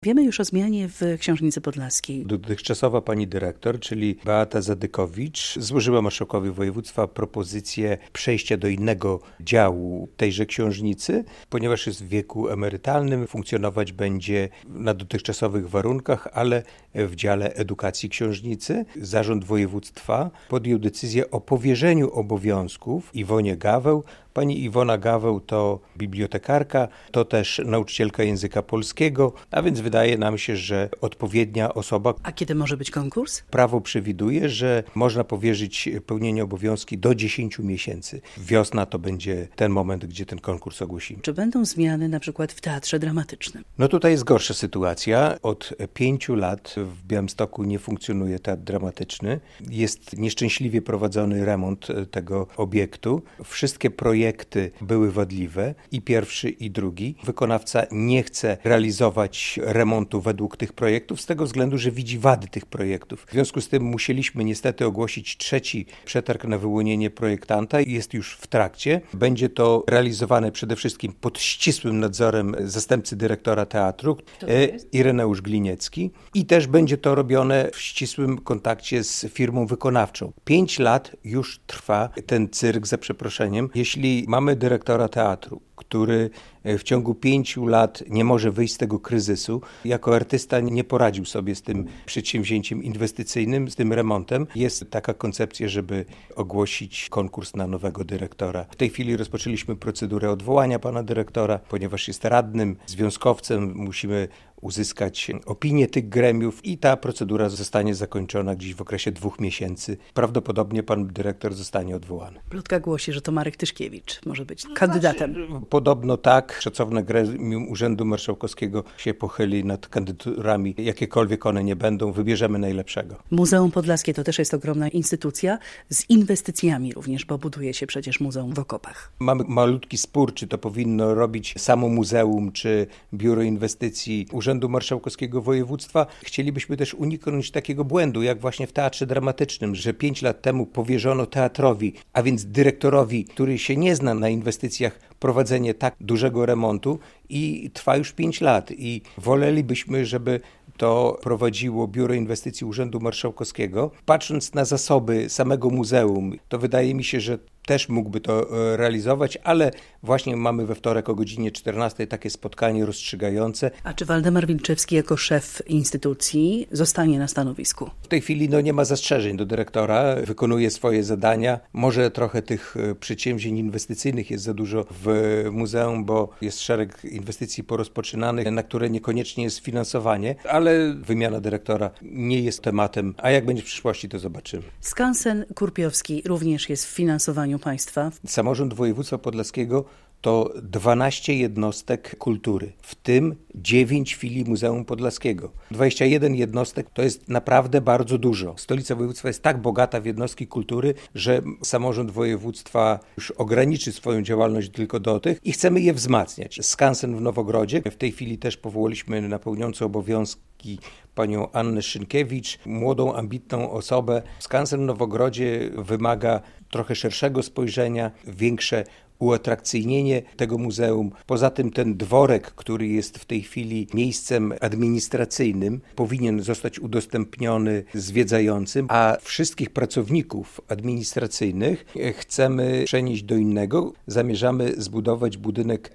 Wiemy już o zmianie w Książnicy Podlaskiej. Dotychczasowa pani dyrektor, czyli Beata Zadykowicz, złożyła marszałkowi województwa propozycję przejścia do innego działu tejże książnicy, ponieważ jest w wieku emerytalnym, funkcjonować będzie na dotychczasowych warunkach, ale w dziale edukacji książnicy. Zarząd województwa podjął decyzję o powierzeniu obowiązków Iwonie Gaweł. Pani Iwona Gaweł to bibliotekarka, to też nauczycielka języka polskiego, a więc wydaje nam się, że odpowiednia osoba. A kiedy może być konkurs? Prawo przewiduje, że można powierzyć pełnienie obowiązki do 10 miesięcy. Wiosna to będzie ten moment, gdzie ten konkurs ogłosimy. Czy będą zmiany na przykład w teatrze dramatycznym? No tutaj jest gorsza sytuacja. Od 5 lat w Białymstoku nie funkcjonuje teatr dramatyczny. Jest nieszczęśliwie prowadzony remont tego obiektu. Wszystkie projekty były wadliwe, i pierwszy, i drugi. Wykonawca nie chce realizować remontu według tych projektów z tego względu, że widzi wady tych projektów. W związku z tym musieliśmy niestety ogłosić trzeci przetarg na wyłonienie projektanta i jest już w trakcie. Będzie to realizowane przede wszystkim pod ścisłym nadzorem zastępcy dyrektora teatru, Ireneusz Gliniecki, i też będzie to robione w ścisłym kontakcie z firmą wykonawczą. 5 lat już trwa ten cyrk, za przeproszeniem. Jeśli mamy dyrektora teatru, który w ciągu 5 lat nie może wyjść z tego kryzysu, jako artysta nie poradził sobie z tym przedsięwzięciem inwestycyjnym, z tym remontem, jest taka koncepcja, żeby ogłosić konkurs na nowego dyrektora. W tej chwili rozpoczęliśmy procedurę odwołania pana dyrektora, ponieważ jest radnym, związkowcem, musimy uzyskać opinię tych gremiów i ta procedura zostanie zakończona gdzieś w okresie 2 miesięcy. Prawdopodobnie pan dyrektor zostanie odwołany. Plotka głosi, że to Marek Tyszkiewicz może być kandydatem. Podobno tak. Szacowne gremium Urzędu Marszałkowskiego się pochyli nad kandydaturami. Jakiekolwiek one nie będą, wybierzemy najlepszego. Muzeum Podlaskie to też jest ogromna instytucja z inwestycjami również, bo buduje się przecież muzeum w Okopach. Mamy malutki spór, czy to powinno robić samo muzeum, czy Biuro Inwestycji Urzędu Marszałkowskiego Województwa. Chcielibyśmy też uniknąć takiego błędu, jak właśnie w teatrze dramatycznym, że 5 lat temu powierzono teatrowi, a więc dyrektorowi, który się nie zna na inwestycjach, prowadzenie tak dużego remontu i trwa już 5 lat i wolelibyśmy, żeby to prowadziło Biuro Inwestycji Urzędu Marszałkowskiego. Patrząc na zasoby samego muzeum, to wydaje mi się, że też mógłby to realizować, ale właśnie mamy we wtorek o godzinie 14 takie spotkanie rozstrzygające. A czy Waldemar Wilczewski jako szef instytucji zostanie na stanowisku? W tej chwili nie ma zastrzeżeń do dyrektora, wykonuje swoje zadania. Może trochę tych przedsięwzięć inwestycyjnych jest za dużo w muzeum, bo jest szereg inwestycji porozpoczynanych, na które niekoniecznie jest finansowanie, ale wymiana dyrektora nie jest tematem, a jak będzie w przyszłości, to zobaczymy. Skansen Kurpiowski również jest w finansowaniu państwa. Samorząd województwa podlaskiego to 12 jednostek kultury, w tym 9 filii Muzeum Podlaskiego. 21 jednostek to jest naprawdę bardzo dużo. Stolica województwa jest tak bogata w jednostki kultury, że samorząd województwa już ograniczy swoją działalność tylko do tych i chcemy je wzmacniać. Skansen w Nowogrodzie, w tej chwili też powołaliśmy na pełniącą obowiązki panią Annę Szynkiewicz, młodą, ambitną osobę. Skansen w Nowogrodzie wymaga trochę szerszego spojrzenia, większe uatrakcyjnienie tego muzeum. Poza tym ten dworek, który jest w tej chwili miejscem administracyjnym, powinien zostać udostępniony zwiedzającym, a wszystkich pracowników administracyjnych chcemy przenieść do innego. Zamierzamy zbudować budynek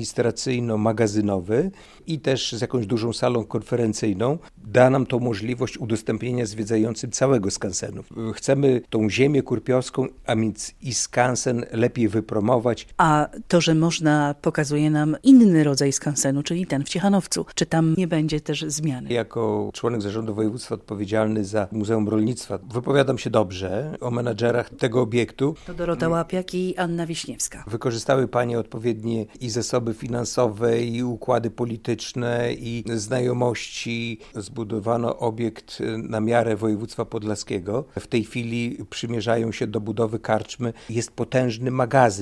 administracyjno-magazynowy i też z jakąś dużą salą konferencyjną. Da nam to możliwość udostępnienia zwiedzającym całego skansenu. Chcemy tą ziemię kurpiowską, a więc i skansen lepiej wypromować. A to, że można, pokazuje nam inny rodzaj skansenu, czyli ten w Ciechanowcu. Czy tam nie będzie też zmiany? Jako członek zarządu województwa odpowiedzialny za Muzeum Rolnictwa wypowiadam się dobrze o menadżerach tego obiektu. To Dorota Łapiak i Anna Wiśniewska. Wykorzystały panie odpowiednie i zasoby finansowe, i układy polityczne, i znajomości. Zbudowano obiekt na miarę województwa podlaskiego. W tej chwili przymierzają się do budowy karczmy. Jest potężny magazyn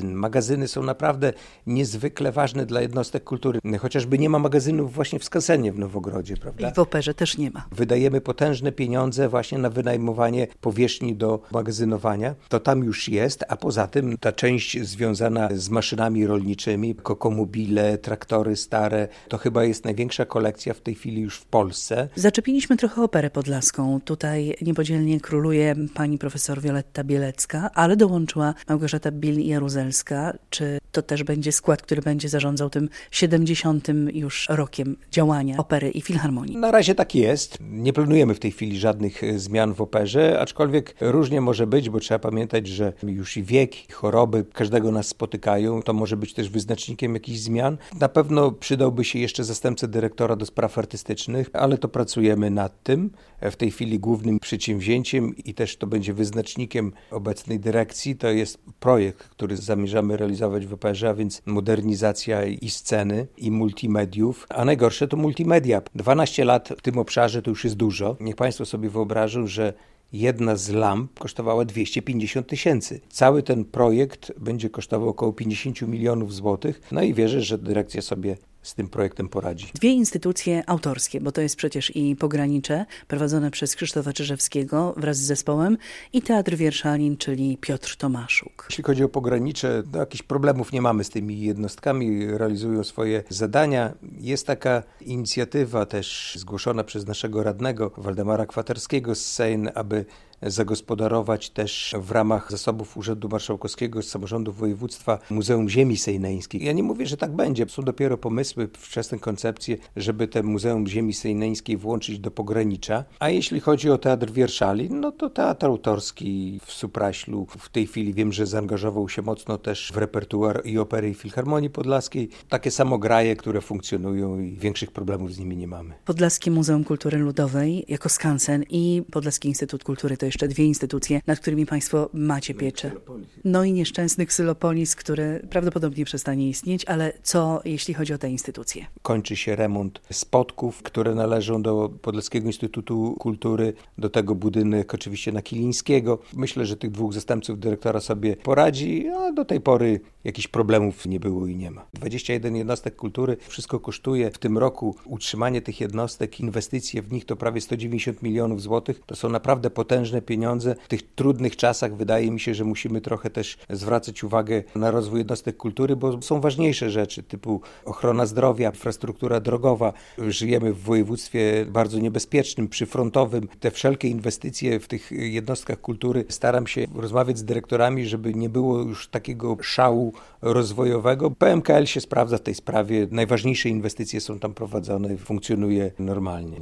magazyny są naprawdę niezwykle ważne dla jednostek kultury. Chociażby nie ma magazynów właśnie w Skansenie w Nowogrodzie, prawda? I w Operze też nie ma. Wydajemy potężne pieniądze właśnie na wynajmowanie powierzchni do magazynowania. To tam już jest, a poza tym ta część związana z maszynami rolniczymi, kokomobile, traktory stare, to chyba jest największa kolekcja w tej chwili już w Polsce. Zaczepiliśmy trochę Operę Podlaską. Tutaj niepodzielnie króluje pani profesor Wioletta Bielecka, ale dołączyła Małgorzata Bil-Jaruzelska. Czy to też będzie skład, który będzie zarządzał tym 70. już rokiem działania Opery i Filharmonii? Na razie tak jest. Nie planujemy w tej chwili żadnych zmian w Operze, aczkolwiek różnie może być, bo trzeba pamiętać, że już i wiek, i choroby każdego nas spotykają. To może być też wyznacznikiem jakichś zmian. Na pewno przydałby się jeszcze zastępca dyrektora do spraw artystycznych, ale to pracujemy nad tym. W tej chwili głównym przedsięwzięciem i też to będzie wyznacznikiem obecnej dyrekcji, to jest projekt, który zamierzamy realizować w Operze, a więc modernizacja i sceny, i multimediów, a najgorsze to multimedia. 12 lat w tym obszarze to już jest dużo. Niech Państwo sobie wyobrażą, że jedna z lamp kosztowała 250 000. Cały ten projekt będzie kosztował około 50 milionów złotych. No i wierzę, że dyrekcja sobie z tym projektem poradzi. Dwie instytucje autorskie, bo to jest przecież i Pogranicze, prowadzone przez Krzysztofa Czyżewskiego wraz z zespołem, i Teatr Wierszalin, czyli Piotr Tomaszuk. Jeśli chodzi o Pogranicze, jakichś problemów nie mamy z tymi jednostkami, realizują swoje zadania. Jest taka inicjatywa też zgłoszona przez naszego radnego Waldemara Kwaterskiego z Sejn, aby zagospodarować też w ramach zasobów Urzędu Marszałkowskiego z samorządu województwa Muzeum Ziemi Sejneńskiej. Ja nie mówię, że tak będzie. Są dopiero pomysły, wczesne koncepcje, żeby te Muzeum Ziemi Sejneńskiej włączyć do Pogranicza. A jeśli chodzi o Teatr Wierszalin, no to teatr autorski w Supraślu w tej chwili wiem, że zaangażował się mocno też w repertuar i Opery i Filharmonii Podlaskiej. Takie samograje, które funkcjonują i większych problemów z nimi nie mamy. Podlaskie Muzeum Kultury Ludowej jako skansen i Podlaski Instytut Kultury to jeszcze dwie instytucje, nad którymi Państwo macie pieczę. No i nieszczęsny Ksylopolis, który prawdopodobnie przestanie istnieć, ale co jeśli chodzi o te instytucje? Kończy się remont spodków, które należą do Podlaskiego Instytutu Kultury, do tego budynek oczywiście na Kilińskiego. Myślę, że tych dwóch zastępców dyrektora sobie poradzi, a do tej pory jakichś problemów nie było i nie ma. 21 jednostek kultury, wszystko kosztuje. W tym roku utrzymanie tych jednostek, inwestycje w nich to prawie 190 milionów złotych. To są naprawdę potężne pieniądze. W tych trudnych czasach wydaje mi się, że musimy trochę też zwracać uwagę na rozwój jednostek kultury, bo są ważniejsze rzeczy typu ochrona zdrowia, infrastruktura drogowa. Żyjemy w województwie bardzo niebezpiecznym, przyfrontowym. Te wszelkie inwestycje w tych jednostkach kultury staram się rozmawiać z dyrektorami, żeby nie było już takiego szału rozwojowego. PMKL się sprawdza w tej sprawie. Najważniejsze inwestycje są tam prowadzone, funkcjonuje normalnie.